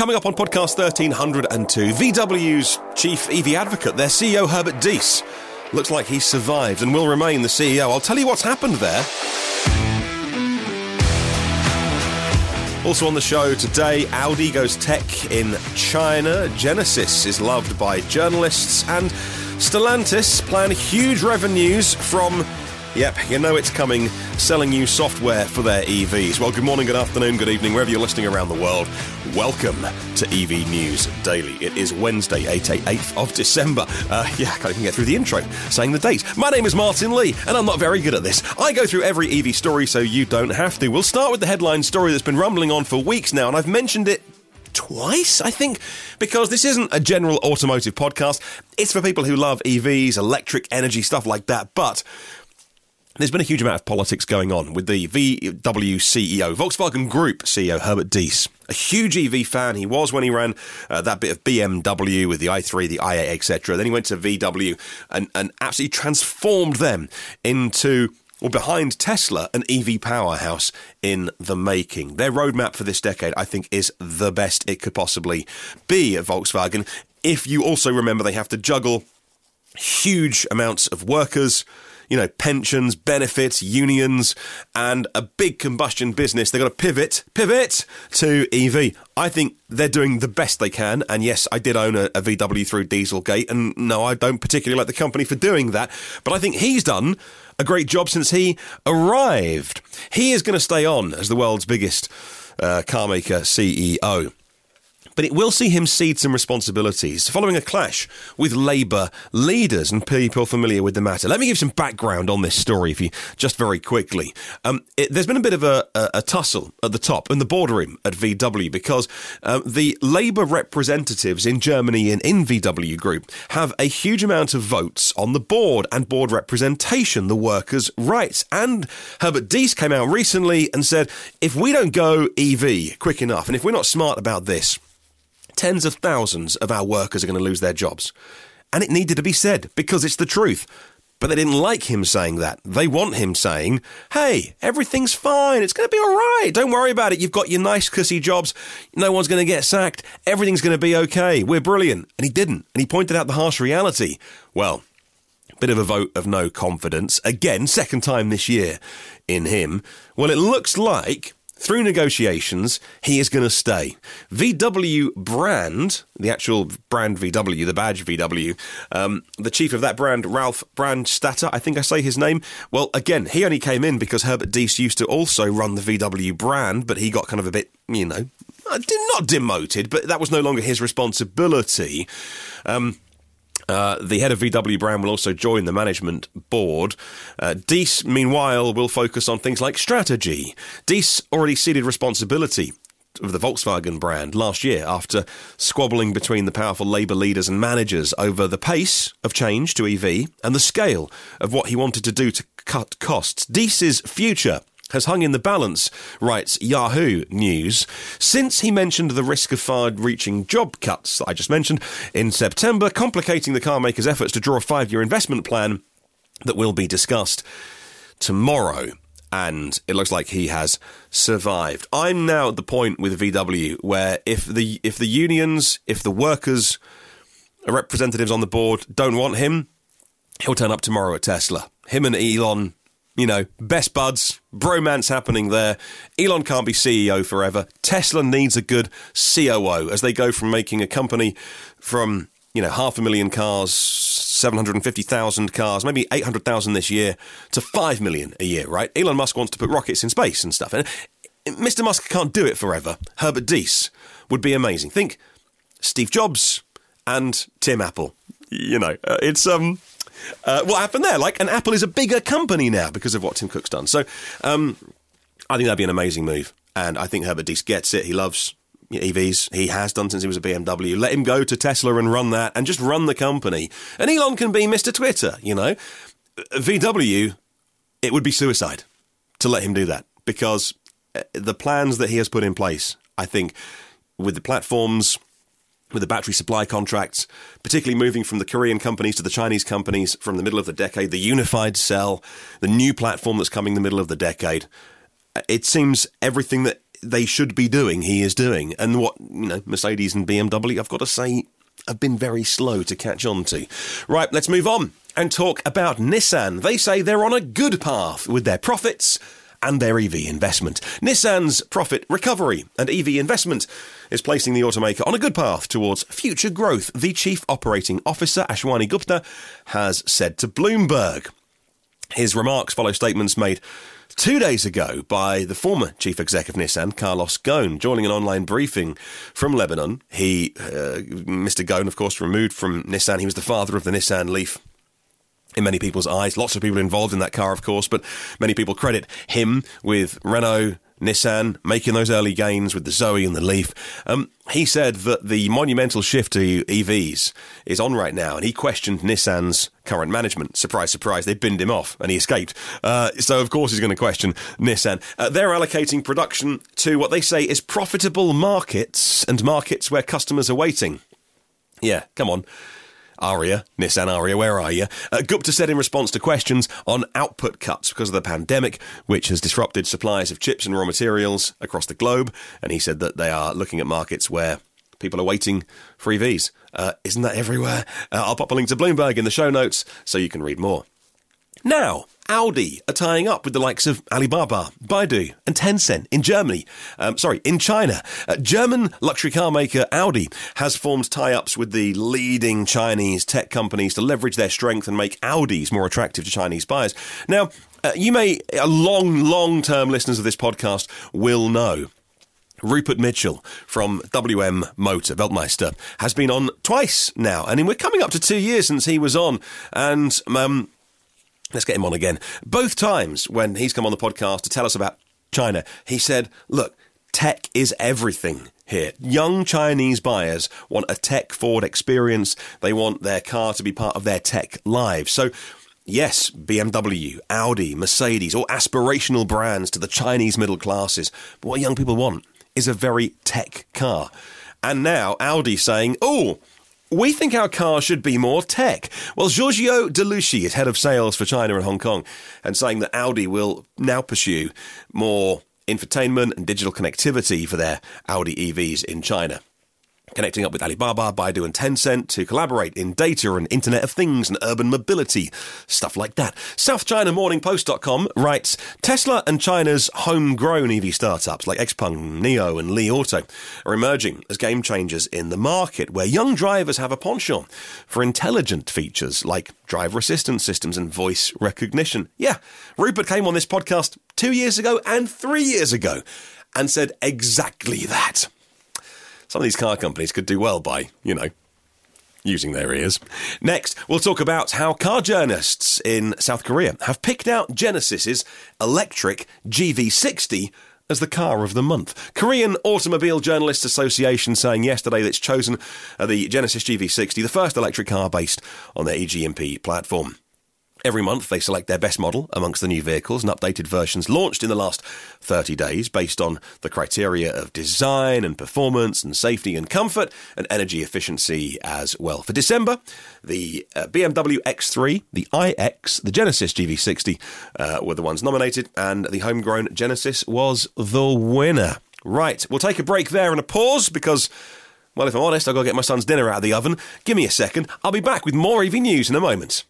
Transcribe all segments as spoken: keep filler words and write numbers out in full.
Coming up on podcast thirteen oh two, V W's chief E V advocate, their C E O Herbert Diess, looks like he's survived and will remain the C E O. I'll tell you what's happened there. Also on the show today, Audi goes tech in China, Genesis is loved by journalists, and Stellantis plan huge revenues from, yep, you know it's coming, selling new software for their E Vs. Well, good morning, good afternoon, good evening, wherever you're listening around the world. Welcome to E V News Daily. It is Wednesday, eighth of December. Uh, yeah, I can't even get through the intro saying the date. My name is Martin Lee, and I'm not very good at this. I go through every E V story so you don't have to. We'll start with the headline story that's been rumbling on for weeks now, and I've mentioned it twice, I think, because this isn't a general automotive podcast. It's for people who love E Vs, electric energy, stuff like that, but there's been a huge amount of politics going on with the V W C E O, Volkswagen Group C E O Herbert Diess. A huge E V fan he was when he ran uh, that bit of B M W with the i three, the i eight, et cetera. Then he went to V W and, and absolutely transformed them into, or behind Tesla, an E V powerhouse in the making. Their roadmap for this decade, I think, is the best it could possibly be at Volkswagen. If you also remember, they have to juggle huge amounts of workers, you know, pensions, benefits, unions, and a big combustion business. They've got to pivot, pivot to E V. I think they're doing the best they can. And yes, I did own a, a V W through Dieselgate. And no, I don't particularly like the company for doing that. But I think he's done a great job since he arrived. He is going to stay on as the world's biggest uh, car maker C E O. But it will see him cede some responsibilities following a clash with Labour leaders and people familiar with the matter. Let me give some background on this story, if you just very quickly. Um, it, there's been a bit of a, a, a tussle at the top in the boardroom at V W because uh, the Labour representatives in Germany and in V W Group have a huge amount of votes on the board and board representation, the workers' rights. And Herbert Diess came out recently and said, if we don't go E V quick enough, and if we're not smart about this, tens of thousands of our workers are going to lose their jobs. And it needed to be said, because it's the truth. But they didn't like him saying that. They want him saying, hey, everything's fine, it's going to be all right, don't worry about it, you've got your nice cussy jobs, no one's going to get sacked, everything's going to be okay, we're brilliant. And he didn't, and he pointed out the harsh reality. Well, bit of a vote of no confidence, again, second time this year in him. Well, it looks like through negotiations, he is going to stay. V W brand, the actual brand V W, the badge V W, um, the chief of that brand, Ralf Brandstatter, I think I say his name. Well, again, he only came in because Herbert Diess used to also run the V W brand, but he got kind of a bit, you know, not demoted, but that was no longer his responsibility. Um... Uh, the head of V W brand will also join the management board. Uh, Diess, meanwhile, will focus on things like strategy. Diess already ceded responsibility of the Volkswagen brand last year after squabbling between the powerful Labour leaders and managers over the pace of change to E V and the scale of what he wanted to do to cut costs. Diess's future has hung in the balance, writes Yahoo News, since he mentioned the risk of far-reaching job cuts that I just mentioned in September, complicating the car maker's efforts to draw a five-year investment plan that will be discussed tomorrow. And it looks like he has survived. I'm now at the point with V W where if the if the unions, if the workers, representatives on the board don't want him, he'll turn up tomorrow at Tesla. Him and Elon, you know, best buds, bromance happening there. Elon can't be C E O forever. Tesla needs a good C O O as they go from making a company from, you know, half a million cars, seven hundred fifty thousand cars, maybe eight hundred thousand this year, to five million a year, right? Elon Musk wants to put rockets in space and stuff. And Mister Musk can't do it forever. Herbert Diess would be amazing. Think Steve Jobs and Tim Apple. You know, uh, it's... um. Uh, what happened there? Like, and Apple is a bigger company now because of what Tim Cook's done. So um, I think that'd be an amazing move. And I think Herbert Diess gets it. He loves E Vs. He has done since he was a B M W. Let him go to Tesla and run that and just run the company. And Elon can be Mister Twitter, you know. V W, it would be suicide to let him do that because the plans that he has put in place, I think, with the platforms, with the battery supply contracts, particularly moving from the Korean companies to the Chinese companies from the middle of the decade, the unified cell, the new platform that's coming in the middle of the decade, it seems everything that they should be doing, he is doing. And what, you know, Mercedes and B M W, I've got to say, have been very slow to catch on to. Right, let's move on and talk about Nissan. They say they're on a good path with their profits and their E V investment. Nissan's profit recovery and E V investment is placing the automaker on a good path towards future growth, the Chief Operating Officer, Ashwani Gupta, has said to Bloomberg. His remarks follow statements made two days ago by the former chief exec of Nissan, Carlos Ghosn, joining an online briefing from Lebanon. He, uh, Mister Ghosn, of course, removed from Nissan. He was the father of the Nissan Leaf. In many people's eyes, lots of people involved in that car, of course, but many people credit him with Renault, Nissan, making those early gains with the Zoe and the Leaf. Um, he said that the monumental shift to E Vs is on right now, and he questioned Nissan's current management. Surprise, surprise, they binned him off, and he escaped. Uh, so, of course, he's going to question Nissan. Uh, they're allocating production to what they say is profitable markets and markets where customers are waiting. Yeah, come on. Aria, Nissan Aria, where are you? Uh, Gupta said in response to questions on output cuts because of the pandemic, which has disrupted supplies of chips and raw materials across the globe, and he said that they are looking at markets where people are waiting for E Vs. Uh, isn't that everywhere? Uh, I'll pop a link to Bloomberg in the show notes so you can read more. Now, Audi are tying up with the likes of Alibaba, Baidu and Tencent in Germany. Um, sorry, in China. Uh, German luxury car maker Audi has formed tie-ups with the leading Chinese tech companies to leverage their strength and make Audis more attractive to Chinese buyers. Now, uh, you may, uh, long, long-term listeners of this podcast will know Rupert Mitchell from W M Motor, Weltmeister, has been on twice now. And we're coming up to two years since he was on. And um, let's get him on again. Both times when he's come on the podcast to tell us about China, he said, look, tech is everything here. Young Chinese buyers want a tech-forward experience. They want their car to be part of their tech lives. So, yes, B M W, Audi, Mercedes, all aspirational brands to the Chinese middle classes. But what young people want is a very tech car. And now Audi saying, oh, we think our car should be more tech. Well, Giorgio Delucci is head of sales for China and Hong Kong and saying that Audi will now pursue more infotainment and digital connectivity for their Audi E Vs in China, connecting up with Alibaba, Baidu and Tencent to collaborate in data and Internet of Things and urban mobility, stuff like that. South China Morning Post dot com writes, Tesla and China's homegrown E V startups like Xpeng, Neo and Li Auto are emerging as game changers in the market, where young drivers have a penchant for intelligent features like driver assistance systems and voice recognition. Yeah, Rupert came on this podcast two years ago and three years ago and said exactly that. Some of these car companies could do well by, you know, using their ears. Next, we'll talk about how car journalists in South Korea have picked out Genesis's electric G V sixty as the car of the month. Korean Automobile Journalists Association saying yesterday that it's chosen the Genesis G V sixty, the first electric car based on their E G M P platform. Every month, they select their best model amongst the new vehicles and updated versions launched in the last thirty days based on the criteria of design and performance and safety and comfort and energy efficiency as well. For December, the uh, B M W X three, the iX, the Genesis G V sixty uh, were the ones nominated, and the homegrown Genesis was the winner. Right, we'll take a break there and a pause because, well, if I'm honest, I've got to get my son's dinner out of the oven. Give me a second. I'll be back with more E V news in a moment.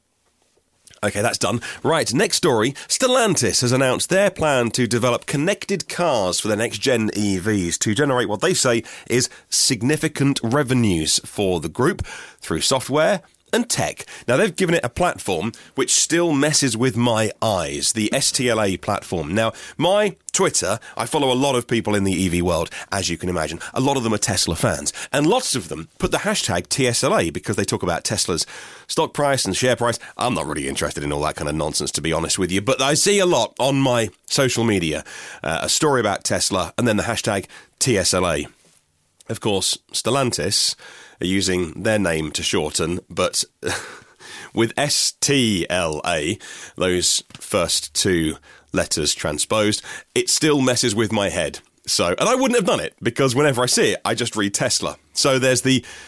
Okay, that's done. Right, next story. Stellantis has announced their plan to develop connected cars for the next-gen E Vs to generate what they say is significant revenues for the group through software and tech. Now, they've given it a platform which still messes with my eyes, the S T L A platform. Now, my Twitter, I follow a lot of people in the E V world, as you can imagine. A lot of them are Tesla fans, and lots of them put the hashtag T S L A because they talk about Tesla's stock price and share price. I'm not really interested in all that kind of nonsense, to be honest with you, but I see a lot on my social media, uh, a story about Tesla, and then the hashtag T S L A. Of course, Stellantis are using their name to shorten, but with S T L A, those first two letters transposed, it still messes with my head. So, and I wouldn't have done it, because whenever I see it, I just read Tesla. So there's the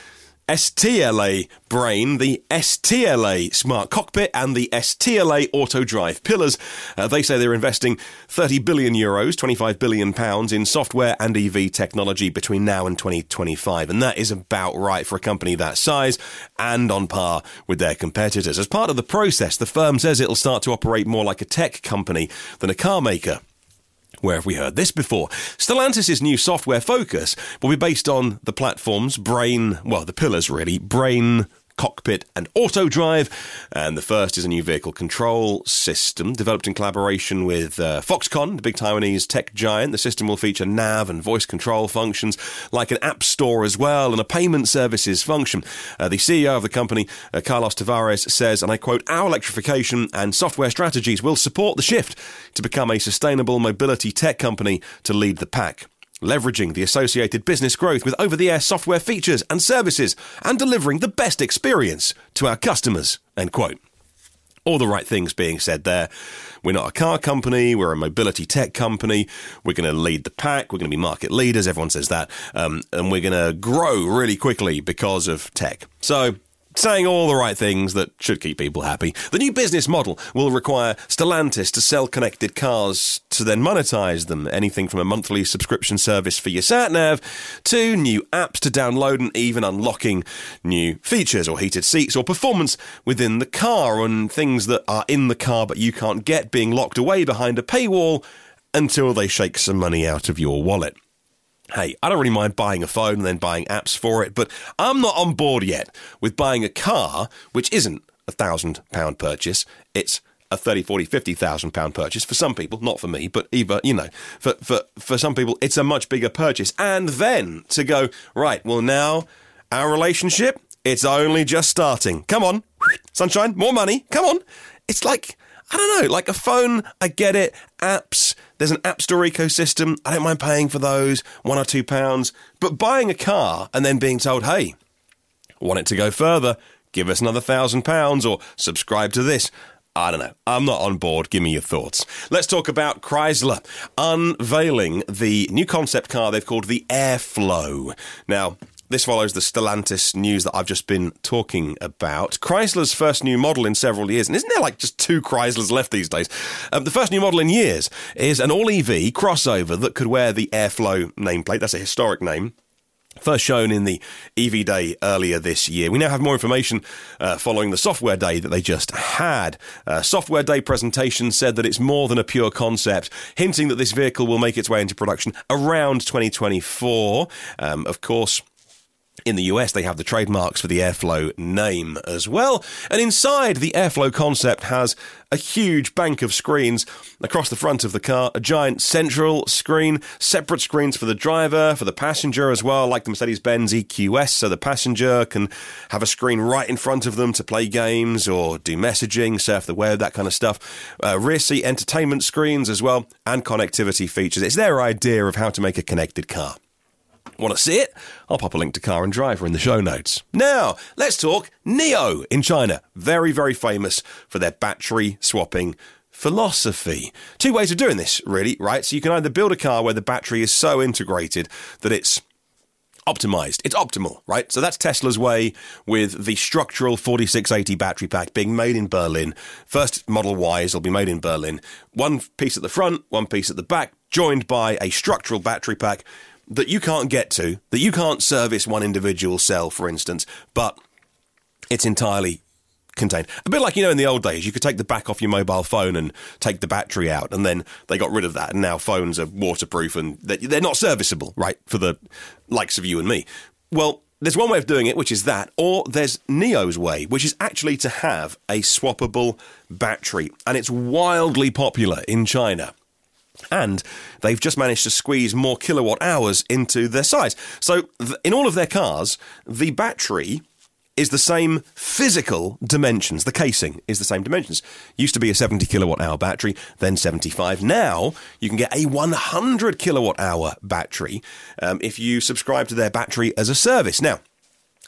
S T L A Brain, the S T L A Smart Cockpit and the S T L A Auto Drive pillars. Uh, they say they're investing thirty billion euros, twenty-five billion pounds in software and E V technology between now and twenty twenty-five. And that is about right for a company that size and on par with their competitors. As part of the process, the firm says it'll start to operate more like a tech company than a car maker. Where have we heard this before? Stellantis' new software focus will be based on the platforms Brain, well, the pillars really, Brain, Cockpit and Auto Drive. And the first is a new vehicle control system developed in collaboration with uh, Foxconn, the big Taiwanese tech giant. The system will feature nav and voice control functions like an app store as well and a payment services function. Uh, the C E O of the company, uh, Carlos Tavares, says, and I quote, "Our electrification and software strategies will support the shift to become a sustainable mobility tech company to lead the pack, leveraging the associated business growth with over-the-air software features and services and delivering the best experience to our customers," end quote. All the right things being said there. We're not a car company, we're a mobility tech company, we're going to lead the pack, we're going to be market leaders, everyone says that, um, and we're going to grow really quickly because of tech. So, saying all the right things that should keep people happy. The new business model will require Stellantis to sell connected cars to then monetize them. Anything from a monthly subscription service for your sat-nav to new apps to download and even unlocking new features or heated seats or performance within the car and things that are in the car but you can't get being locked away behind a paywall until they shake some money out of your wallet. Hey, I don't really mind buying a phone and then buying apps for it, but I'm not on board yet with buying a car, which isn't a thousand pound purchase. It's a thirty, forty, fifty thousand pound purchase for some people, not for me, but either, you know, for, for, for some people, it's a much bigger purchase. And then to go, right, well, now our relationship, it's only just starting. Come on, sunshine, more money. Come on. It's like, I don't know, like a phone, I get it, apps, there's an app store ecosystem, I don't mind paying for those, one or two pounds, but buying a car and then being told, hey, want it to go further, give us another thousand pounds or subscribe to this. I don't know. I'm not on board. Give me your thoughts. Let's talk about Chrysler unveiling the new concept car they've called the Airflow. Now, this follows the Stellantis news that I've just been talking about. Chrysler's first new model in several years, and isn't there like just two Chryslers left these days? Um, the first new model in years is an all-E V crossover that could wear the Airflow nameplate. That's a historic name. First shown in the E V Day earlier this year. We now have more information uh, following the Software Day that they just had. Uh, Software Day presentation said that it's more than a pure concept, hinting that this vehicle will make its way into production around twenty twenty-four. Um, of course, in the U S, they have the trademarks for the Airflow name as well. And inside, the Airflow concept has a huge bank of screens across the front of the car, a giant central screen, separate screens for the driver, for the passenger as well, like the Mercedes-Benz E Q S, so the passenger can have a screen right in front of them to play games or do messaging, surf the web, that kind of stuff. Uh, rear seat entertainment screens as well, and connectivity features. It's their idea of how to make a connected car. Want to see it? I'll pop a link to Car and Driver in the show notes. Now, let's talk NIO in China. Very, very famous for their battery swapping philosophy. Two ways of doing this, really, right? So you can either build a car where the battery is so integrated that it's optimized. It's optimal, right? So that's Tesla's way with the structural forty-six eighty battery pack being made in Berlin. First Model Ys will be made in Berlin. One piece at the front, one piece at the back, joined by a structural battery pack that you can't get to, that you can't service one individual cell, for instance, but it's entirely contained. A bit like, you know, in the old days, you could take the back off your mobile phone and take the battery out, and then they got rid of that, and now phones are waterproof and they're not serviceable, right, for the likes of you and me. Well, there's one way of doing it, which is that, or there's NIO's way, which is actually to have a swappable battery, and it's wildly popular in China. And they've just managed to squeeze more kilowatt hours into their size. So th- in all of their cars, the battery is the same physical dimensions. The casing is the same dimensions. Used to be a seventy kilowatt hour battery, then seventy-five. Now you can get a one hundred kilowatt hour battery um, if you subscribe to their battery as a service. Now,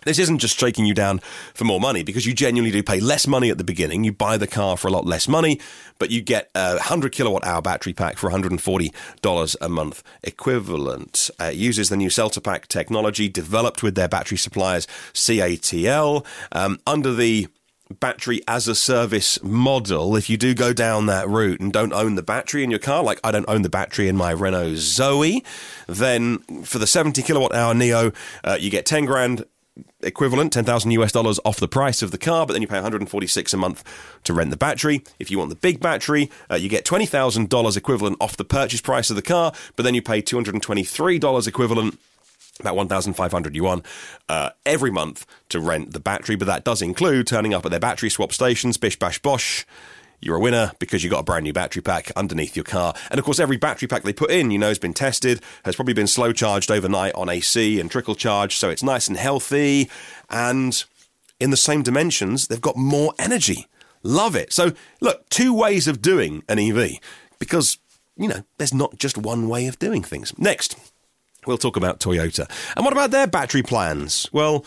This isn't just shaking you down for more money, because you genuinely do pay less money at the beginning. You buy the car for a lot less money, but you get a one hundred kilowatt hour battery pack for one hundred forty dollars a month equivalent. Uh, it uses the new CeltaPack technology developed with their battery suppliers C A T L. Um, under the battery as a service model, if you do go down that route and don't own the battery in your car, like I don't own the battery in my Renault Zoe, then for the seventy kilowatt hour Neo, uh, you get ten grand equivalent, ten thousand US dollars off the price of the car, but then you pay one hundred forty-six a month to rent the battery. If you want the big battery, uh, you get twenty thousand dollars equivalent off the purchase price of the car, but then you pay two hundred twenty-three dollars equivalent, about one thousand five hundred yuan, uh, every month to rent the battery. But that does include turning up at their battery swap stations, bish bash bosh. You're a winner because you got a brand new battery pack underneath your car. And of course, every battery pack they put in, you know, has been tested, has probably been slow charged overnight on A C and trickle charged, so it's nice and healthy. And in the same dimensions, they've got more energy. Love it. So look, two ways of doing an E V, because, you know, there's not just one way of doing things. Next, we'll talk about Toyota. And what about their battery plans? Well,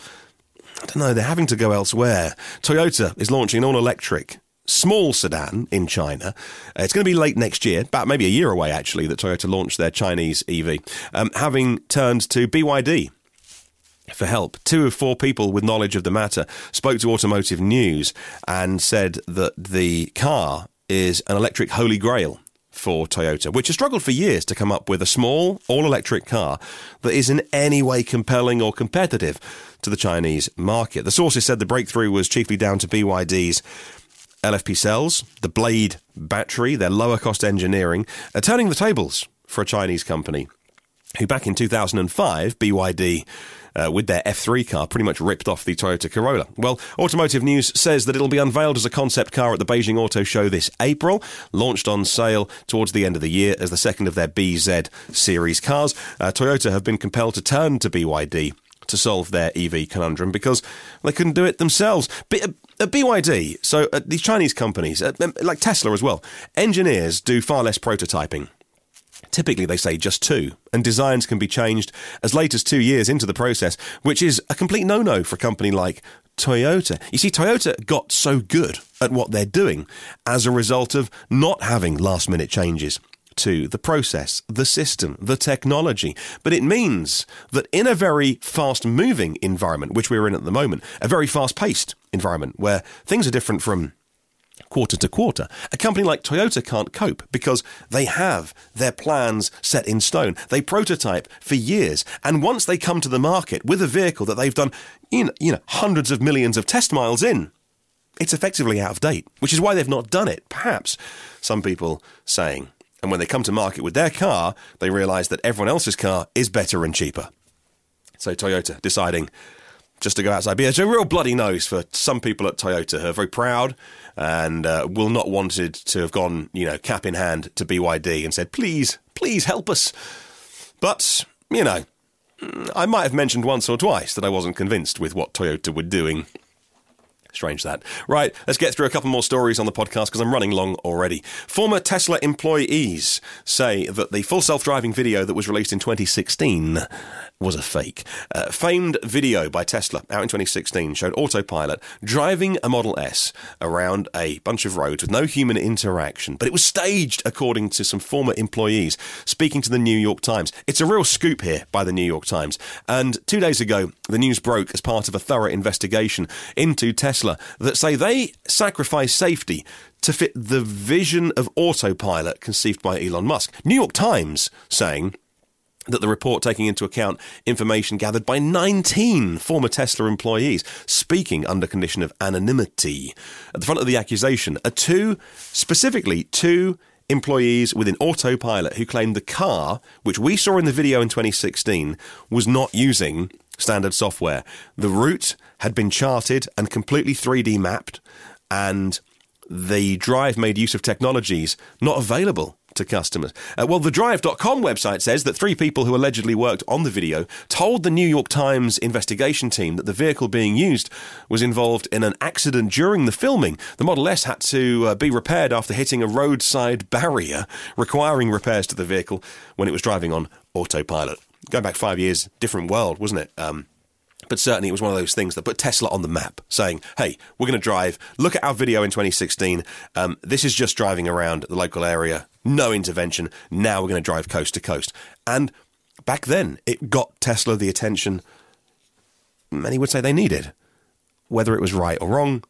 I don't know, they're having to go elsewhere. Toyota is launching an all-electric small sedan in China. Uh, it's going to be late next year, about maybe a year away, actually, that Toyota launched their Chinese E V, um, having turned to B Y D for help. Two of four people with knowledge of the matter spoke to Automotive News and said that the car is an electric holy grail for Toyota, which has struggled for years to come up with a small, all-electric car that is in any way compelling or competitive to the Chinese market. The sources said the breakthrough was chiefly down to B Y D's L F P cells, the Blade battery, their lower-cost engineering, are turning the tables for a Chinese company who back in two thousand five, B Y D, uh, with their F three car, pretty much ripped off the Toyota Corolla. Well, Automotive News says that it'll be unveiled as a concept car at the Beijing Auto Show this April, launched on sale towards the end of the year as the second of their B Z series cars. Uh, Toyota have been compelled to turn to B Y D to solve their E V conundrum because they couldn't do it themselves. B- at B Y D, so uh, these Chinese companies, uh, like Tesla as well, engineers do far less prototyping. Typically, they say just two, and designs can be changed as late as two years into the process, which is a complete no-no for a company like Toyota. You see, Toyota got so good at what they're doing as a result of not having last-minute changes to the process, the system, the technology. But it means that in a very fast-moving environment, which we're in at the moment, a very fast-paced environment where things are different from quarter to quarter, a company like Toyota can't cope because they have their plans set in stone. They prototype for years, and once they come to the market with a vehicle that they've done, you know, you know, hundreds of millions of test miles in, it's effectively out of date, which is why they've not done it, perhaps, some people saying. And when they come to market with their car, they realise that everyone else's car is better and cheaper. So Toyota deciding just to go outside. But it's a real bloody nose for some people at Toyota who are very proud and uh, will not wanted to have gone, you know, cap in hand to B Y D and said, please, please help us. But, you know, I might have mentioned once or twice that I wasn't convinced with what Toyota were doing. Strange that. Right, let's get through a couple more stories on the podcast because I'm running long already. Former Tesla employees say that the full self-driving video that was released in twenty sixteen was a fake. Uh, famed video by Tesla out in twenty sixteen showed Autopilot driving a Model S around a bunch of roads with no human interaction, but it was staged, according to some former employees speaking to the New York Times. It's a real scoop here by the New York Times. And two days ago, the news broke as part of a thorough investigation into Tesla that say they sacrifice safety to fit the vision of autopilot conceived by Elon Musk. New York Times saying that the report taking into account information gathered by nineteen former Tesla employees speaking under condition of anonymity. At the front of the accusation are two, specifically two employees within Autopilot who claimed the car, which we saw in the video in twenty sixteen, was not using standard software. The route had been charted and completely three D mapped, and the drive made use of technologies not available to customers. Uh, well, the drive dot com website says that three people who allegedly worked on the video told the New York Times investigation team that the vehicle being used was involved in an accident during the filming. The Model S had to uh, be repaired after hitting a roadside barrier, requiring repairs to the vehicle when it was driving on autopilot. Going back five years, different world, wasn't it? Um, But certainly it was one of those things that put Tesla on the map, saying, hey, we're going to drive. Look at our video in twenty sixteen. Um, this is just driving around the local area. No intervention. Now we're going to drive coast to coast. And back then, it got Tesla the attention many would say they needed. Whether it was right or wrong,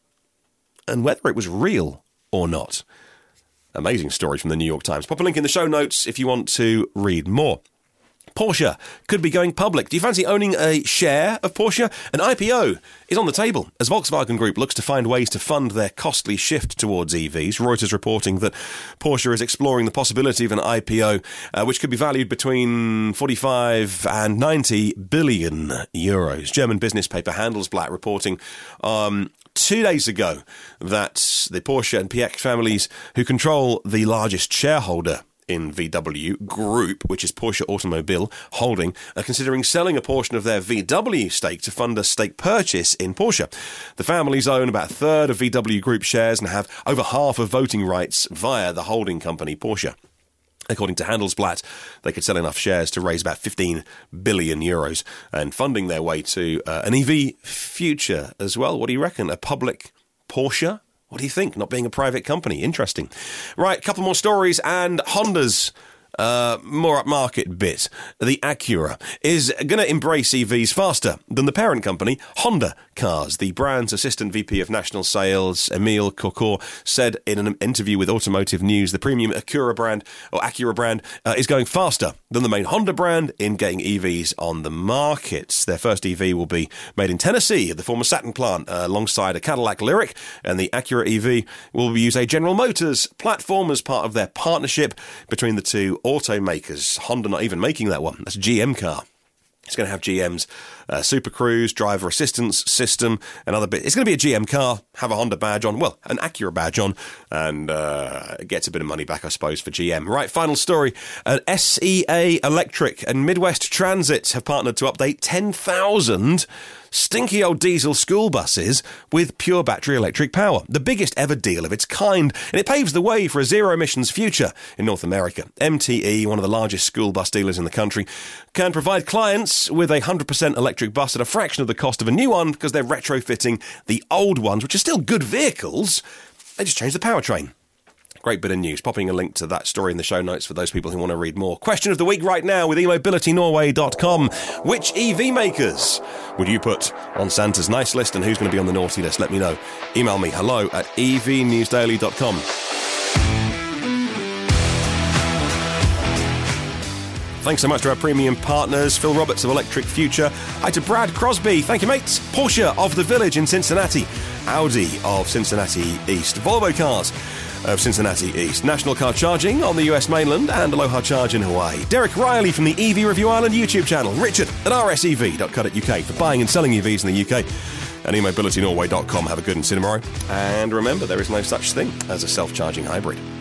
and whether it was real or not. Amazing story from the New York Times. Pop a link in the show notes if you want to read more. Porsche could be going public. Do you fancy owning a share of Porsche? An I P O is on the table as Volkswagen Group looks to find ways to fund their costly shift towards E Vs. Reuters reporting that Porsche is exploring the possibility of an I P O, uh, which could be valued between forty-five and ninety billion euros. German business paper Handelsblatt reporting um, two days ago that the Porsche and Piëch families, who control the largest shareholder in V W Group, which is Porsche Automobile Holding, are considering selling a portion of their V W stake to fund a stake purchase in Porsche. The families own about a third of V W Group shares and have over half of voting rights via the holding company Porsche. According to Handelsblatt, they could sell enough shares to raise about fifteen billion euros and funding their way to uh, an E V future as well. What do you reckon? A public Porsche? What do you think? Not being a private company. Interesting. Right, a couple more stories, and Honda's uh, more upmarket bit, the Acura, is going to embrace E Vs faster than the parent company, Honda Cars. The brand's Assistant V P of National Sales, Emile Cocourt, said in an interview with Automotive News the premium Acura brand, or Acura brand, uh, is going faster than the main Honda brand in getting E Vs on the market. Their first E V will be made in Tennessee at the former Saturn plant, uh, alongside a Cadillac Lyriq, and the Acura E V will use a General Motors platform as part of their partnership between the two automakers. Honda not even making that one. That's a G M car. It's going to have G M's uh, Super Cruise, driver assistance system, and other bits. It's going to be a G M car, have a Honda badge on, well, an Acura badge on, and uh, it gets a bit of money back, I suppose, for G M. Right, final story. Uh, S E A Electric and Midwest Transit have partnered to update ten thousand stinky old diesel school buses with pure battery electric power. The biggest ever deal of its kind, and it paves the way for a zero-emissions future in North America. M T E, one of the largest school bus dealers in the country, can provide clients with a one hundred percent electric bus at a fraction of the cost of a new one because they're retrofitting the old ones, which are still good vehicles. They just changed the powertrain. Great bit of news. Popping a link to that story in the show notes for those people who want to read more. Question of the week right now with e mobility norway dot com. Which E V makers would you put on Santa's nice list, and who's going to be on the naughty list? Let me know. Email me hello at e v news daily dot com. Thanks so much to our premium partners, Phil Roberts of Electric Future. Hi to Brad Crosby. Thank you, mates. Porsche of the Village in Cincinnati. Audi of Cincinnati East. Volvo Cars of Cincinnati East. National Car Charging on the U S mainland, and Aloha Charge in Hawaii. Derek Riley from the E V Review Ireland YouTube channel. Richard at r s e v dot co dot u k for buying and selling E Vs in the U K. And e mobility norway dot com. Have a good and see you tomorrow. And remember, there is no such thing as a self-charging hybrid.